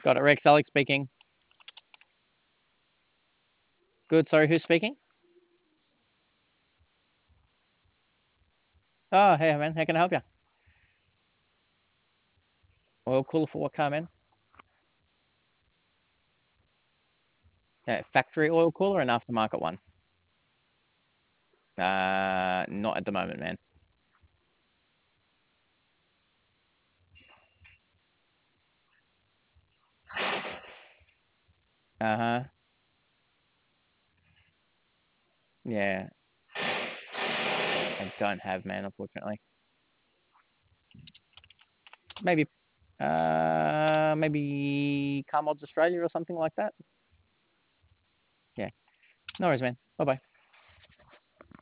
Got it. Rex, Alex speaking. Good. Sorry, who's speaking? Oh, hey, man. How can I help you? Oil cooler for what car, man? Yeah, factory oil cooler and aftermarket one? Not at the moment, man. Uh-huh. Yeah, I don't have, man, unfortunately. Maybe, maybe Car Mods Australia or something like that. Yeah. No worries, man. Bye-bye.